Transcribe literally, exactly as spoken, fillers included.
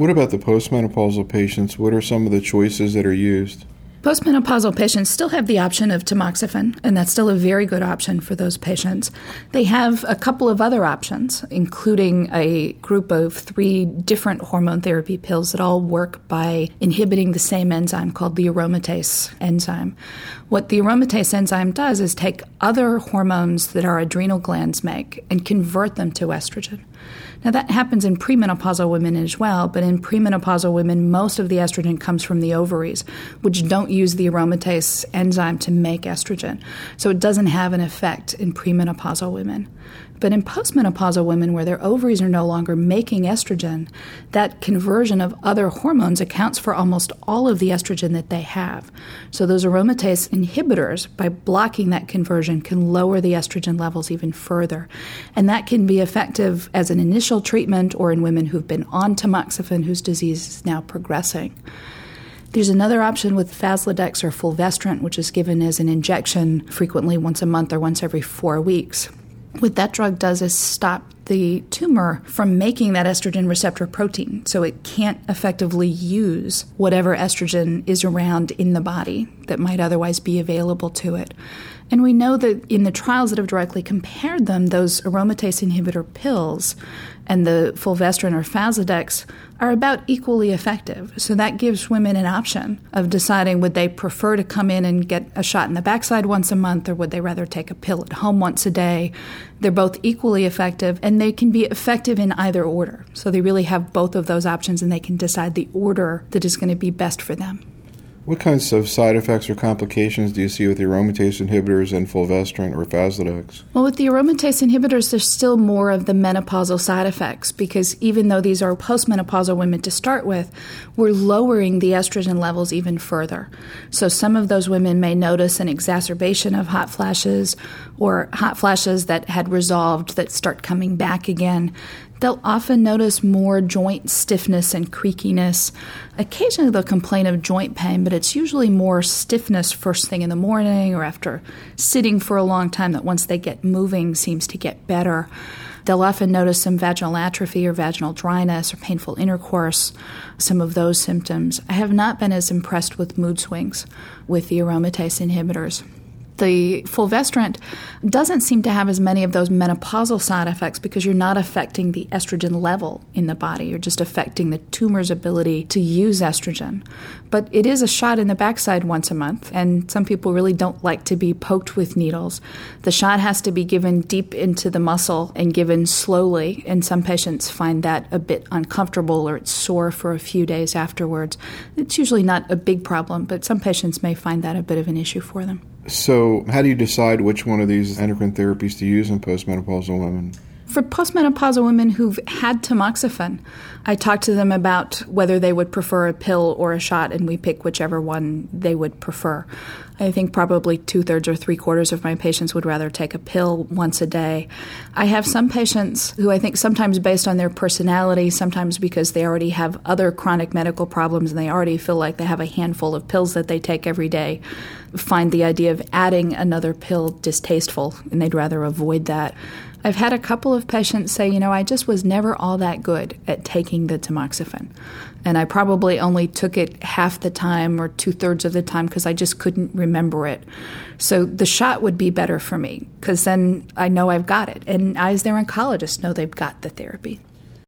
What about the postmenopausal patients? What are some of the choices that are used? Postmenopausal patients still have the option of tamoxifen, and that's still a very good option for those patients. They have a couple of other options, including a group of three different hormone therapy pills that all work by inhibiting the same enzyme called the aromatase enzyme. What the aromatase enzyme does is take other hormones that our adrenal glands make and convert them to estrogen. Now, that happens in premenopausal women as well, but in premenopausal women, most of the estrogen comes from the ovaries, which don't use the aromatase enzyme to make estrogen. So it doesn't have an effect in premenopausal women. But in postmenopausal women, where their ovaries are no longer making estrogen, that conversion of other hormones accounts for almost all of the estrogen that they have. So those aromatase inhibitors, by blocking that conversion, can lower the estrogen levels even further. And that can be effective as an initial treatment or in women who've been on tamoxifen whose disease is now progressing. There's another option with Faslodex or fulvestrant, which is given as an injection frequently once a month or once every four weeks. What that drug does is stop the tumor from making that estrogen receptor protein, so it can't effectively use whatever estrogen is around in the body that might otherwise be available to it. And we know that in the trials that have directly compared them, those aromatase inhibitor pills and the fulvestrant or Faslodex are about equally effective. So that gives women an option of deciding would they prefer to come in and get a shot in the backside once a month, or would they rather take a pill at home once a day. They're both equally effective, and they can be effective in either order. So they really have both of those options, and they can decide the order that is going to be best for them. What kinds of side effects or complications do you see with the aromatase inhibitors and fulvestrant or Faslodex? Well, with the aromatase inhibitors, there's still more of the menopausal side effects, because even though these are postmenopausal women to start with, we're lowering the estrogen levels even further. So some of those women may notice an exacerbation of hot flashes, or hot flashes that had resolved that start coming back again. They'll often notice more joint stiffness and creakiness. Occasionally they'll complain of joint pain, but it's usually more stiffness first thing in the morning or after sitting for a long time that once they get moving seems to get better. They'll often notice some vaginal atrophy or vaginal dryness or painful intercourse, some of those symptoms. I have not been as impressed with mood swings with the aromatase inhibitors. The fulvestrant doesn't seem to have as many of those menopausal side effects because you're not affecting the estrogen level in the body. You're just affecting the tumor's ability to use estrogen. But it is a shot in the backside once a month, and some people really don't like to be poked with needles. The shot has to be given deep into the muscle and given slowly, and some patients find that a bit uncomfortable or it's sore for a few days afterwards. It's usually not a big problem, but some patients may find that a bit of an issue for them. So how do you decide which one of these endocrine therapies to use in postmenopausal women? For postmenopausal women who've had tamoxifen, I talk to them about whether they would prefer a pill or a shot, and we pick whichever one they would prefer. I think probably two-thirds or three-quarters of my patients would rather take a pill once a day. I have some patients who I think sometimes based on their personality, sometimes because they already have other chronic medical problems and they already feel like they have a handful of pills that they take every day, find the idea of adding another pill distasteful, and they'd rather avoid that. I've had a couple of patients say, you know, I just was never all that good at taking the tamoxifen. And I probably only took it half the time or two-thirds of the time because I just couldn't remember it. So the shot would be better for me because then I know I've got it. And I, as their oncologist, know they've got the therapy.